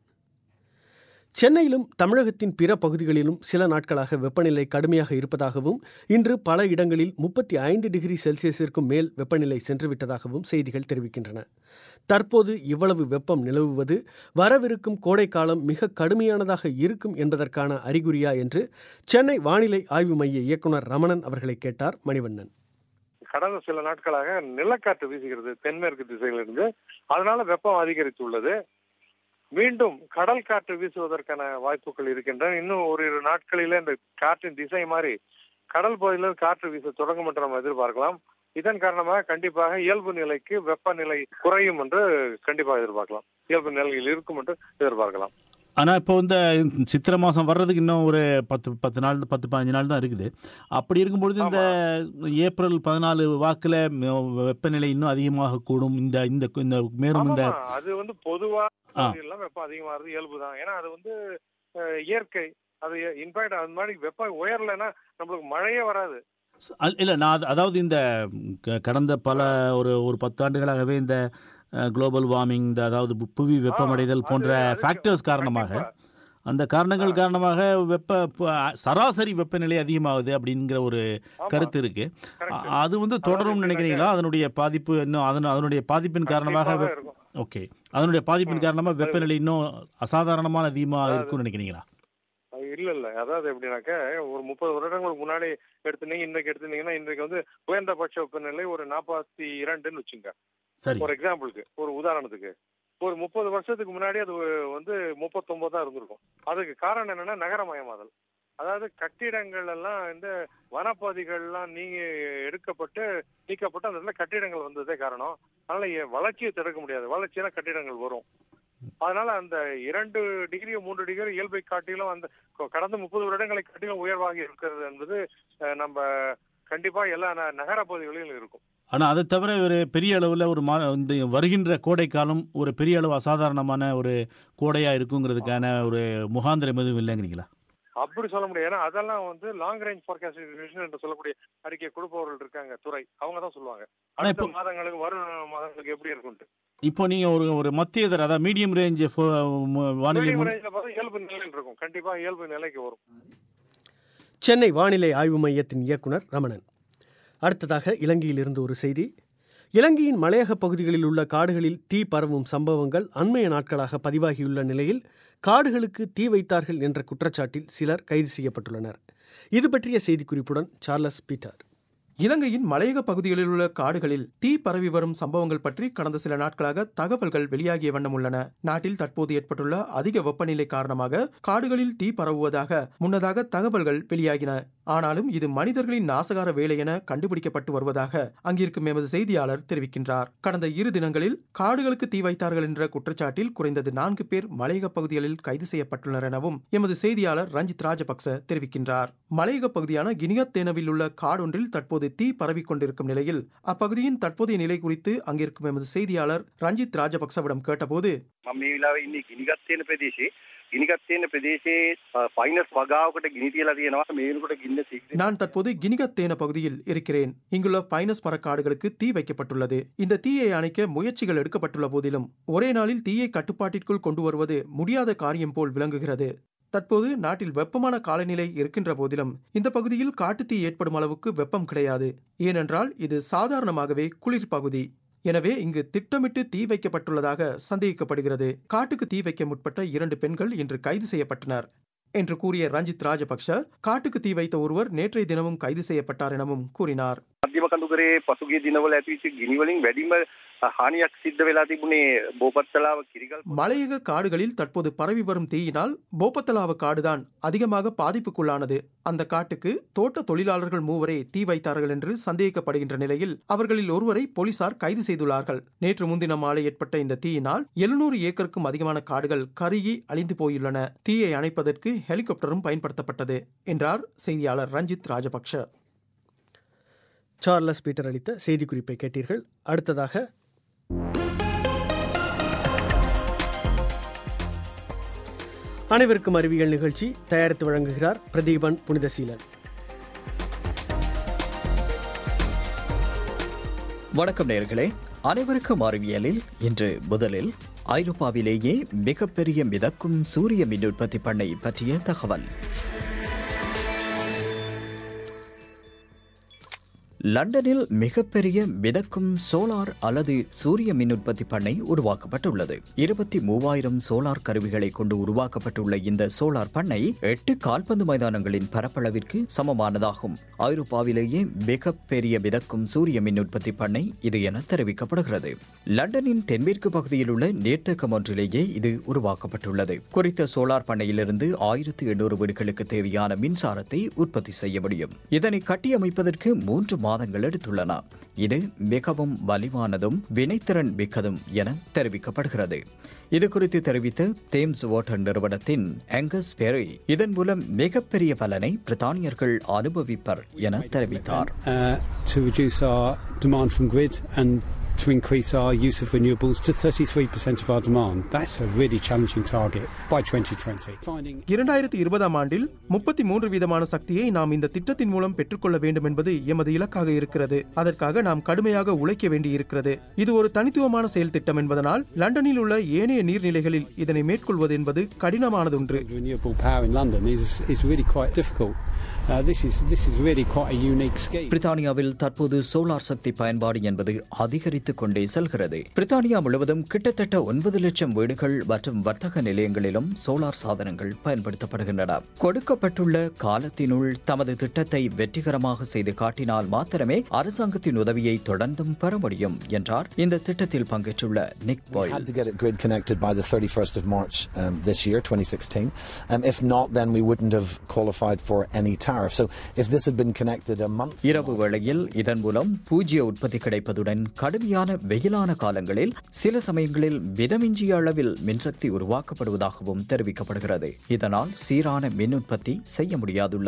சென்னையிலும் தமிழகத்தின் பிற பகுதிகளிலும் சில நாட்களாக வெப்பநிலை கடுமையாக இருப்பதாகவும் இன்று பல இடங்களில் முப்பத்தி ஐந்து டிகிரி செல்சியஸிற்கும் மேல் வெப்பநிலை சென்றுவிட்டதாகவும் செய்திகள் தெரிவிக்கின்றன. தற்போது இவ்வளவு வெப்பம் நிலவுவது வரவிருக்கும் கோடைக்காலம் மிக கடுமையானதாக இருக்கும் என்பதற்கான அறிகுறியா என்று சென்னை வானிலை ஆய்வு மைய இயக்குநர் ரமணன் அவர்களை கேட்டார் மணிவண்ணன். கடந்த சில நாட்களாக நிலக்காற்று வீசுகிறது தென்மேற்கு திசையிலிருந்து, அதனால வெப்பம் அதிகரித்துள்ளது. மீண்டும் கடல் காற்று வீசுவதற்கான வாய்ப்புகள் இருக்கின்றன. இன்னும் ஒரு இரு நாட்களில இந்த காற்றின் திசை மாறி கடல் பகுதியில் காற்று வீச தொடங்கும் என்று நம்ம எதிர்பார்க்கலாம். இதன் காரணமாக கண்டிப்பாக இயல்பு நிலைக்கு வெப்பநிலை குறையும் என்று கண்டிப்பாக எதிர்பார்க்கலாம். இயல்பு நிலையில் இருக்கும் என்று எதிர்பார்க்கலாம். ஆனால் இப்போ இந்த சித்திரை மாதம் வர்றதுக்கு இன்னும் ஒரு பத்து பத்து நாள் பத்து பதினஞ்சு நாள் தான் இருக்குது. அப்படி இருக்கும்பொழுது இந்த ஏப்ரல் பதினாலு வாக்கில் வெப்பநிலை இன்னும் அதிகமாக கூடும். இந்த இந்த மேலும் இந்த அது வந்து பொதுவாக வெப்பம் அதிகமாகிறது இயல்பு தான். ஏன்னா அது வந்து இயற்கை. அது இன்ஃபேக்ட் அது மாதிரி வெப்பம் உயரலைன்னா நம்மளுக்கு மழையே வராது. இல்லை, நான் அதாவது இந்த கடந்த பல ஒரு ஒரு பத்தாண்டுகளாகவே இந்த குளோபல் வார்மிங், இந்த அதாவது புவி வெப்பமடைதல் போன்ற ஃபேக்டர்ஸ் காரணமாக, அந்த காரணங்கள் காரணமாக வெப்ப சராசரி வெப்பநிலை அதிகமாகுது அப்படிங்கிற ஒரு கருத்து இருக்கு. அது வந்து தொடரும் நினைக்கிறீங்களா? அதனுடைய பாதிப்பு இன்னும் அதன் அதனுடைய பாதிப்பின் காரணமாக ஓகே அதனுடைய பாதிப்பின் காரணமாக வெப்பநிலை இன்னும் அசாதாரணமான அதிகமாக இருக்கும்னு நினைக்கிறீங்களா? இல்ல இல்ல அதாவது எப்படின்னாக்க ஒரு முப்பது வருடங்களுக்கு முன்னாடி எடுத்துனீங்க, இன்றைக்கு எடுத்துனீங்கன்னா இன்றைக்கு வந்து குறைந்தபட்ச வெப்பநிலை ஒரு நாற்பத்தி இரண்டுன்னு வச்சுங்க. ஒரு எக்ஸாம்பிளுக்கு, ஒரு உதாரணத்துக்கு, ஒரு முப்பது வருஷத்துக்கு முன்னாடி அது வந்து முப்பத்தி ஒன்பது தான் இருந்திருக்கும். அதுக்கு காரணம் என்னன்னா நகரமயமாதல். அதாவது கட்டிடங்கள் எல்லாம் இந்த வனப்பகுதிகள்லாம் நீங்க எடுக்கப்பட்டு நீக்கப்பட்டு அந்த இடத்துல கட்டிடங்கள் வந்ததே காரணம். அதனால வளர்ச்சியை தடுக்க முடியாது. வளர்ச்சினா கட்டிடங்கள் வரும். அதனால அந்த இரண்டு டிகிரியோ மூன்று டிகிரி இயல்பை காட்டிலும் அந்த கடந்த முப்பது வருடங்களை காட்டிலும் உயர்வாகி இருக்கிறது என்பது நம்ம கண்டிப்பா எல்லா நகர பகுதிகளிலும் இருக்கும். ஆனால் அதை தவிர ஒரு பெரிய அளவில் ஒரு மா இந்த வருகின்ற கோடைக்காலம் ஒரு பெரிய அளவு அசாதாரணமான ஒரு கோடையாக இருக்குங்கிறதுக்கான ஒரு முகாந்திரம் எதுவும் இல்லைங்கிறீங்களா? அப்படி சொல்ல முடியாது. ஏன்னா அதெல்லாம் வந்து லாங் ரேஞ்ச் ஃபார்காஸ்டிங் என்று சொல்லக்கூடிய அறிக்கை கொடுப்பவர்கள் இருக்காங்க, துறை, அவங்க தான் சொல்லுவாங்க அடுத்த மாதங்களுக்கு வரும் மாதங்களுக்கு எப்படி இருக்கும்ட்டு. இப்போ நீங்க ஒரு ஒரு மத்திய தர அதாவது மீடியம் ரேஞ்ச் வானிலை இயல்பு நிலையில் இருக்கும், கண்டிப்பா இயல்பு நிலைக்கு வரும். சென்னை வானிலை ஆய்வு மையத்தின் இயக்குனர் ரமணன். அடுத்ததாக இலங்கையில் இருந்து ஒரு செய்தி. இலங்கையின் மலையக பகுதிகளில் உள்ள காடுகளில் தீ பரவும் சம்பவங்கள் அண்மைய நாட்களாக பதிவாகியுள்ள நிலையில் காடுகளுக்கு தீ வைத்தார்கள் என்ற குற்றச்சாட்டில் சிலர் கைது செய்யப்பட்டுள்ளனர். இது பற்றிய செய்திக்குறிப்புடன் சார்லஸ் பீட்டர். இலங்கையின் மலையக பகுதிகளில் உள்ள காடுகளில் தீ பரவி வரும் சம்பவங்கள் பற்றி கடந்த சில நாட்களாக தகவல்கள் வெளியாகிய வண்ணம் உள்ளன. நாட்டில் தற்போது ஏற்பட்டுள்ள அதிக வெப்பநிலை காரணமாக காடுகளில் தீ பரவுவதாக முன்னதாக தகவல்கள் வெளியாகின. ஆனாலும் இது மனிதர்களின் நாசகார வேலை என கண்டுபிடிக்கப்பட்டு வருவதாக அங்கிருக்கும் எமது செய்தியாளர் தெரிவிக்கின்றார். கடந்த இரு தினங்களில் காடுகளுக்கு தீ வைத்தார்கள் என்ற குற்றச்சாட்டில் குறைந்தது நான்கு பேர் மலையக பகுதிகளில் கைது செய்யப்பட்டுள்ளனர் எனவும் எமது செய்தியாளர் ரஞ்சித் ராஜபக்ச தெரிவிக்கின்றார். மலையக பகுதியான கினிகத்தேனவில் உள்ள காடொன்றில் தற்போது தீ பரவிக் கொண்டிருக்கும் நிலையில் அப்பகுதியின் தற்போதைய நிலை குறித்து அங்கிருக்கும் எமது செய்தியாளர் ரஞ்சித் ராஜபக்சவிடம் கேட்டபோது, நான் தற்போது கினிகத்தேன பகுதியில் இருக்கிறேன். இங்குள்ள பைனஸ் மரக்காடுகளுக்கு தீ வைக்கப்பட்டுள்ளது. இந்த தீயை அணைக்க முயற்சிகள் எடுக்கப்பட்டுள்ள போதிலும் ஒரே நாளில் தீயை கட்டுப்பாட்டிற்குள் கொண்டு வருவது முடியாத காரியம் போல் விளங்குகிறது. தற்போது நாட்டில் வெப்பமான காலநிலை இருக்கின்ற போதிலும் இந்த பகுதியில் காட்டுத்தீ ஏற்படும் அளவுக்கு வெப்பம் கிடையாது. ஏனென்றால் இது சாதாரணமாகவே குளிர் பகுதி. எனவே இங்கு திட்டமிட்டு தீ வைக்கப்பட்டுள்ளதாக சந்தேகிக்கப்படுகிறது. காட்டுக்கு தீ வைக்க முற்பட்ட இரண்டு பெண்கள் இன்று கைது செய்யப்பட்டனர் என்று கூறிய ரஞ்சித் ராஜபக்ஷ, காட்டுக்கு தீ வைத்த ஒருவர் நேற்றைய தினமும் கைது செய்யப்பட்டார் எனவும் கூறினார். மலையக காடுகளில் தற்போது பரவி வரும் தீயினால் போபத்தலாவ காடுதான் அதிகமாக பாதிப்புக்குள்ளானது. அந்த காட்டுக்கு தோட்ட தொழிலாளர்கள் மூவரே தீ வைத்தார்கள் என்று சந்தேகிக்கப்படுகின்ற நிலையில் அவர்களில் ஒருவரை போலீசார் கைது செய்துள்ளார்கள். நேற்று முன்தினம் மாலை ஏற்பட்ட இந்த தீயினால் எழுநூறு ஏக்கருக்கும் அதிகமான காடுகள் கருகி அழிந்து போயுள்ளன. தீயை அணைப்பதற்கு ஹெலிகாப்டரும் பயன்படுத்தப்பட்டது என்றார் செய்தியாளர் ரஞ்சித் ராஜபக்ஷ. சார்லஸ் பீட்டர் அளித்த செய்திக்குறிப்பை கேட்டீர்கள். அடுத்ததாக அனைவருக்கும் அறிவியல் நிகழ்ச்சி தயாரித்து வழங்குகிறார் பிரதீபன் புனிதசீலன். வணக்கம் நேயர்களே, அனைவருக்கும் அறிவியலில் இன்று முதலில் ஐரோப்பாவிலேயே மிகப்பெரிய மிதக்கும் சூரிய மின் உற்பத்தி பண்ணை பற்றிய தகவல். லண்டனில் மிகப்பெரிய மிதக்கும் சோலார் அல்லது சூரிய மின் உற்பத்தி பண்ணை உருவாக்கப்பட்டுள்ளது. இருபத்தி மூவாயிரம் சோலார் கருவிகளை கொண்டு உருவாக்கப்பட்டுள்ள இந்த சோலார் பண்ணை எட்டு கால்பந்து மைதானங்களின் பரப்பளவிற்கு சமமானதாகும். ஐரோப்பாவிலேயே மிகப்பெரிய மிதக்கும் சூரிய மின் உற்பத்தி பண்ணை இது என தெரிவிக்கப்படுகிறது. லண்டனின் தென்மேற்கு பகுதியில் உள்ள நீர்த்தேக்கம் ஒன்றிலேயே இது உருவாக்கப்பட்டுள்ளது. குறித்த சோலார் பண்ணையிலிருந்து ஆயிரத்தி எண்ணூறு வீடுகளுக்கு தேவையான மின்சாரத்தை உற்பத்தி செய்ய முடியும். இதனை கட்டியமைப்பதற்கு மூன்று மாதங்கள் எடுத்துள்ளன. இது மிகவும் வலிவானதும் வினைத்திறன் மிக்கதும் என தெரிவிக்கப்படுகிறது. இது குறித்து தெரிவித்த தேம்ஸ் வாட்டர் நிறுவனத்தின் ஆங்கஸ் பெரி, இதன் மூலம் மிகப்பெரிய பலனை பிரித்தானியர்கள் அனுபவிப்பர் என தெரிவித்தார். to increase our use of renewables to thirty-three percent of our demand. That's a really challenging target by twenty twenty. இரண்டாயிரத்தி இருபதாம் ஆண்டில் முப்பத்தி மூன்று வீதமான சக்தியை நாம் இந்த திட்டத்தின் மூலம் பெற்றுக்கொள்ள வேண்டும் என்பது எமது இலக்காக இருக்கிறது. அதற்காக நாம் கடுமையாக உழைக்க வேண்டியிருக்கிறது. இது ஒரு தனித்துவமான செயல் திட்டம் என்பதனால் லண்டனில் உள்ள ஏனைய நீர்நிலைகளில் இதனை மேற்கொள்வது என்பது கடினமானதொன்று. Renewable power in London is is really quite difficult. Uh, this is this is really quite a unique scheme. பிரித்தானியாவில் தற்போது சோலார் சக்தி பயன்பாடு என்பது அதிகரித்துக் கொண்டே செல்கிறது. பிரித்தானியா முழுவதும் கிட்டத்தட்ட ஒன்பது லட்சம் வீடுகள் மற்றும் வர்த்தக நிலையங்களிலும் சோலார் சாதனங்கள் பயன்படுத்தப்படுகின்றன. கொடுக்கப்பட்டுள்ள காலத்தினுள் தமது திட்டத்தை வெற்றிகரமாக செய்து காட்டினால் மாத்திரமே அரசாங்கத்தின் உதவியை தொடர்ந்தும் பெற முடியும் என்றார் இந்த திட்டத்தில் பங்கேற்றுள்ள Nick Boyle. Had to get it grid connected by the thirty-first of March um, this year, twenty sixteen. Um, if not, then we wouldn't have qualified for any tariff. So if this had been connected a month. இரவு வேளையில் இதன் மூலம் பூஜ்ய உற்பத்தி கிடைப்பதுடன் கடுமையான வெயிலான காலங்களில் சில சமயங்களில் மிதமிஞ்சிய அளவில் மின்சக்தி உருவாக்கப்படுவதாகவும் தெரிவிக்கப்படுகிறது. இதனால் சீரான மின் உற்பத்தி செய்ய முடியாதுள்ளது.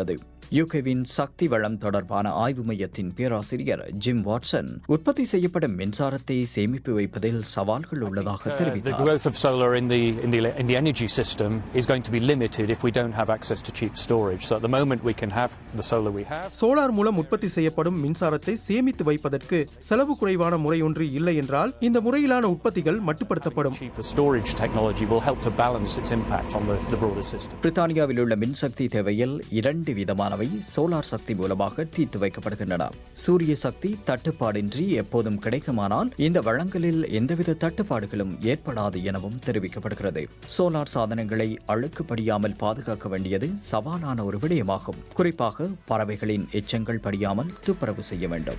யூகேவின் சக்தி வளம் தொடர்பான ஆய்வு மையத்தின் பேராசிரியர் ஜிம் வாட்சன் உற்பத்தி செய்யப்படும் மின்சாரத்தை சேமிப்பு வைப்பதில் சவால்கள் உள்ளதாக தெரிவித்தார். The growth of solar in the in the in the energy system is going to be limited if we don't have access to cheap storage. So at the moment we can have the solar we have. Solar மூலம் உற்பத்தி செய்யப்படும் மின்சாரத்தை சேமித்து வைப்பதற்கு செலவு குறைவான முறை ஒன்று இல்லை என்றால் இந்த முறையிலான உற்பத்திகள் மட்டுப்படுத்தப்படும். Cheaper storage technology will help to balance its impact on the the broader system. பிரித்தானியாவில் உள்ள மின்சக்தி தேவையில் இரண்டு விதமான சோலார் சக்தி மூலமாக தீர்த்து வைக்கப்படுகின்றன. சூரிய சக்தி தட்டுப்பாடின்றி எப்போதும் கிடைக்குமானால் இந்த வளங்களில் எந்தவித தட்டுப்பாடுகளும் ஏற்படாது எனவும் தெரிவிக்கப்படுகிறது. சோலார் சாதனங்களை அழுக்குப்படியாமல் பாதுகாக்க வேண்டியது சவாலான ஒரு விடயமாகும். குறிப்பாக பறவைகளின் எச்சங்கள் படியாமல் துப்புரவு செய்ய வேண்டும்.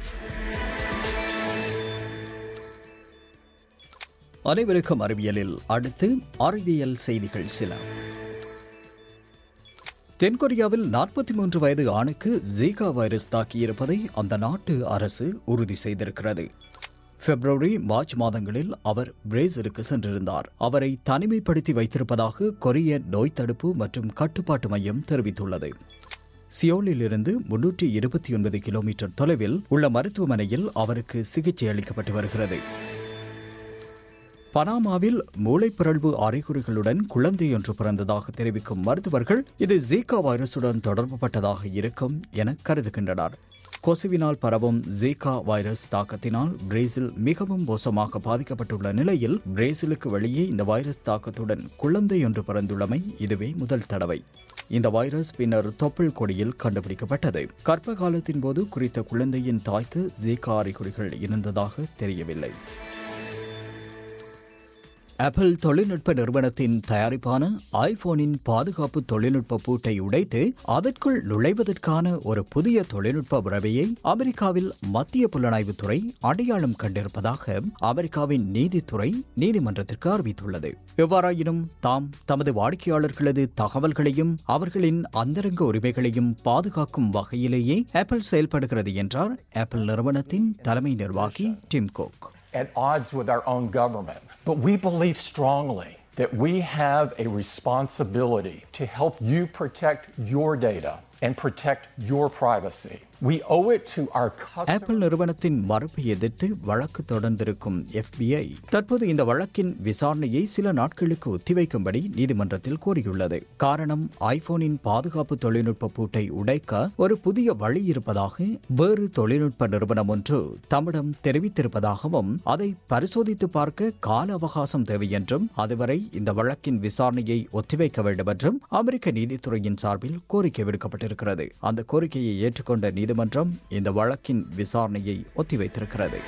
அனைவருக்கும் அறிவியலில் அடுத்து அறிவியல் செய்திகள் சில. தென்கொரியாவில் நாற்பத்தி மூன்று வயது ஆணுக்கு ஜீகா வைரஸ் தாக்கியிருப்பதை அந்த நாட்டு அரசு உறுதி செய்திருக்கிறது. பிப்ரவரி மார்ச் மாதங்களில் அவர் பிரேசிலுக்கு சென்றிருந்தார். அவரை தனிமைப்படுத்தி வைத்திருப்பதாக கொரிய நோய் தடுப்பு மற்றும் கட்டுப்பாட்டு மையம் தெரிவித்துள்ளது. சியோலில் இருந்து முன்னூற்றி இருபத்தி ஒன்பது கிலோமீட்டர் தொலைவில் உள்ள மருத்துவமனையில் அவருக்கு சிகிச்சை அளிக்கப்பட்டு வருகிறது. பனாமாவில் மூளைப்பிறழ்வு அறிகுறிகளுடன் குழந்தையொன்று பிறந்ததாக தெரிவிக்கும் மருத்துவர்கள் இது ஜீகா வைரசுடன் தொடர்புபட்டதாக இருக்கும் என கருதுகின்றனர். கொசுவினால் பரவும் ஜீகா வைரஸ் தாக்கத்தினால் பிரேசில் மிகவும் மோசமாக பாதிக்கப்பட்டுள்ள நிலையில் பிரேசிலுக்கு வெளியே இந்த வைரஸ் தாக்கத்துடன் குழந்தையொன்று பிறந்துள்ளமை இதுவே முதல் தடவை. இந்த வைரஸ் பின்னர் தொப்புள் கொடியில் கண்டுபிடிக்கப்பட்டது. கர்ப்ப காலத்தின் போது குறித்த குழந்தையின் தாய்க்கு ஜீகா அறிகுறிகள் இருந்ததாக தெரியவில்லை. ஆப்பிள் தொழில்நுட்ப நிறுவனத்தின் தயாரிப்பான ஐபோனின் பாதுகாப்பு தொழில்நுட்ப பூட்டை உடைத்து அதற்குள் நுழைவதற்கான ஒரு புதிய தொழில்நுட்ப உறவையை அமெரிக்காவில் மத்திய புலனாய்வுத்துறை அடையாளம் கண்டிருப்பதாக அமெரிக்காவின் நீதித்துறை நீதிமன்றத்திற்கு அறிவித்துள்ளது. எவ்வாறாயினும் தாம் தமது வாடிக்கையாளர்களது தகவல்களையும் அவர்களின் அந்தரங்க உரிமைகளையும் பாதுகாக்கும் வகையிலேயே ஆப்பிள் செயல்படுகிறது என்றார் ஆப்பிள் நிறுவனத்தின் தலைமை நிர்வாகி Tim Cook. At odds with our own government. But we believe strongly that we have a responsibility to help you protect your data and protect your privacy. We owe it to our customers. Apple நிறுவனத்தின் மறுப்பை எதிர்த்து வழக்கு தொடர்ந்திருக்கும் FBI தற்போது இந்த வழக்கின் விசாரணையை சில நாட்களுக்கு ஒத்திவைக்கும்படி நீதிமன்றத்தில் கோரியுள்ளது. காரணம், ஐபோனின் பாதுகாப்பு தொழில்நுட்ப பூட்டை உடைக்க ஒரு புதிய வழி இருப்பதாக வேறு தொழில்நுட்ப நிறுவனம் ஒன்று தம்மிடம் தெரிவித்திருப்பதாகவும் அதை பரிசோதித்து பார்க்க கால அவகாசம் தேவை என்றும் அதுவரை இந்த வழக்கின் விசாரணையை ஒத்திவைக்க வேண்டும் என்றும் அமெரிக்க நீதித்துறையின் சார்பில் கோரிக்கை விடுக்கப்பட்டிருக்கிறது. அந்த கோரிக்கையை ஏற்றுக்கொண்ட நீதிமன்றம் இந்த வழக்கின் விசாரணையை ஒத்திவைத்திருக்கிறது.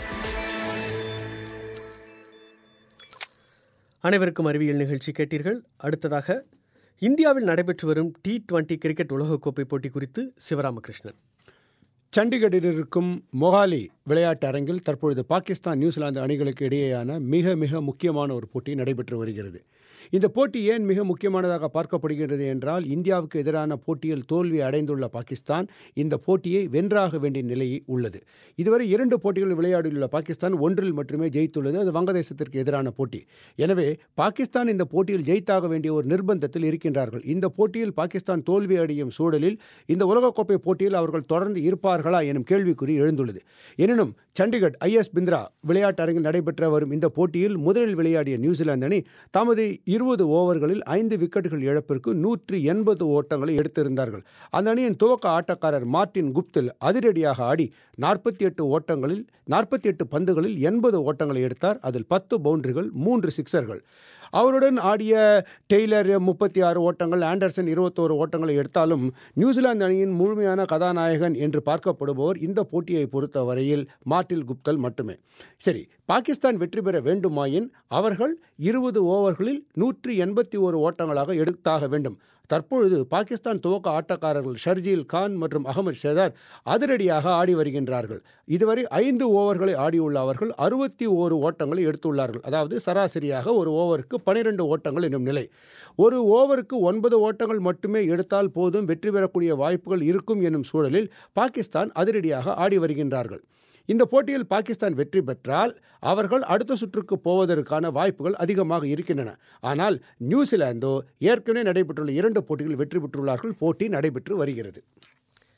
அனைவருக்கும் அறிவியல் நிகழ்ச்சி கேட்டீர்கள். அடுத்ததாக இந்தியாவில் நடைபெற்று வரும் டி டுவெண்டி கிரிக்கெட் உலகக்கோப்பை போட்டி குறித்து சிவராமகிருஷ்ணன். சண்டிகரில் இருக்கும் மொஹாலி விளையாட்டு அரங்கில் தற்பொழுது பாகிஸ்தான் நியூசிலாந்து அணிகளுக்கு இடையேயான மிக மிக முக்கியமான ஒரு போட்டி நடைபெற்று வருகிறது. இந்த போட்டி ஏன் மிக முக்கியமானதாக பார்க்கப்படுகிறது என்றால், இந்தியாவுக்கு எதிரான போட்டியில் தோல்வி அடைந்துள்ள பாகிஸ்தான் இந்த போட்டியை வென்றாக வேண்டிய நிலையில் உள்ளது. இதுவரை இரண்டு போட்டிகள் விளையாடியுள்ள பாகிஸ்தான் ஒன்றில் மட்டுமே ஜெயித்துள்ளது. அது வங்கதேசத்திற்கு எதிரான போட்டி. எனவே பாகிஸ்தான் இந்த போட்டியில் ஜெயித்தாக வேண்டிய ஒரு நிர்பந்தத்தில் இருக்கின்றார்கள். இந்த போட்டியில் பாகிஸ்தான் தோல்வி அடையும் சூழலில் இந்த உலகக்கோப்பை போட்டியில் அவர்கள் தொடர்ந்து இருப்பார்களா எனும் கேள்விக்குறி எழுந்துள்ளது. எனினும் சண்டிகர் ஐஎஸ் பிந்த்ரா விளையாட்டு அரங்கில் நடைபெற்ற வரும் இந்த போட்டியில் முதலில் விளையாடிய நியூசிலாந்து அணி தமது இருபது ஓவர்களில் ஐந்து விக்கெட்டுகள் இழப்பிற்கு நூற்றி எண்பது ஓட்டங்களை எடுத்திருந்தார்கள். அந்த அணியின் துவக்க ஆட்டக்காரர் மார்டின் குப்தில் அதிரடியாக ஆடி நாற்பத்தி எட்டு ஓட்டங்களில் நாற்பத்தி எட்டு பந்துகளில் எண்பது ஓட்டங்களை எடுத்தார். அதில் பத்து பவுண்டரிகள், மூன்று சிக்சர்கள். அவருடன் ஆடிய டெய்லர் முப்பத்தி ஆறு ஓட்டங்கள், ஆண்டர்சன் இருபத்தோரு ஓட்டங்களை எடுத்தாலும் நியூசிலாந்து அணியின் முழுமையான கதாநாயகன் என்று பார்க்கப்படுபவர் இந்த போட்டியை பொறுத்த வரையில் மார்டின் குப்தல் மட்டுமே. சரி, பாகிஸ்தான் வெற்றி பெற வேண்டுமாயின் அவர்கள் இருபது ஓவர்களில் நூற்றி எண்பத்தி ஓரு ஓட்டங்களாக எடுத்தாக வேண்டும். தற்பொழுது பாகிஸ்தான் துவக்க ஆட்டக்காரர்கள் ஷர்ஜீல் கான் மற்றும் அகமது ஷேதார் அதிரடியாக ஆடி வருகின்றார்கள். இதுவரை ஐந்து ஓவர்களை ஆடியுள்ள அவர்கள் அறுபத்தி ஓரு ஓட்டங்களை எடுத்துள்ளார்கள். அதாவது சராசரியாக ஒரு ஓவருக்கு பனிரெண்டு ஓட்டங்கள் என்னும் நிலை. ஒரு ஓவருக்கு ஒன்பது ஓட்டங்கள் மட்டுமே எடுத்தால் போதும் வெற்றி பெறக்கூடிய வாய்ப்புகள் இருக்கும் என்னும் சூழலில் பாகிஸ்தான் அதிரடியாக ஆடி வருகின்றார்கள். இந்த போட்டியில் பாகிஸ்தான் வெற்றி பெற்றால் அவர்கள் அடுத்த சுற்றுக்கு போவதற்கான வாய்ப்புகள் அதிகமாக இருக்கின்றன. ஆனால் நியூசிலாந்தோ ஏற்கனவே நடைபெற்றுள்ள இரண்டு போட்டிகள் வெற்றி பெற்றுள்ளார்கள். போட்டி நடைபெற்று வருகிறது.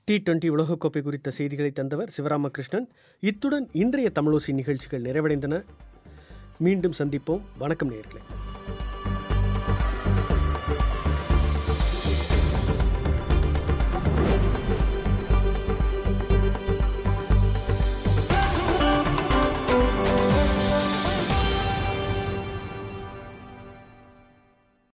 டி டுவெண்டி உலகக்கோப்பை குறித்த செய்திகளை தந்தவர் சிவராமகிருஷ்ணன். இத்துடன் இன்றைய தமிழோசி நிகழ்ச்சிகள் நிறைவடைந்தன. மீண்டும் சந்திப்போம். வணக்கம் நேயர்களே.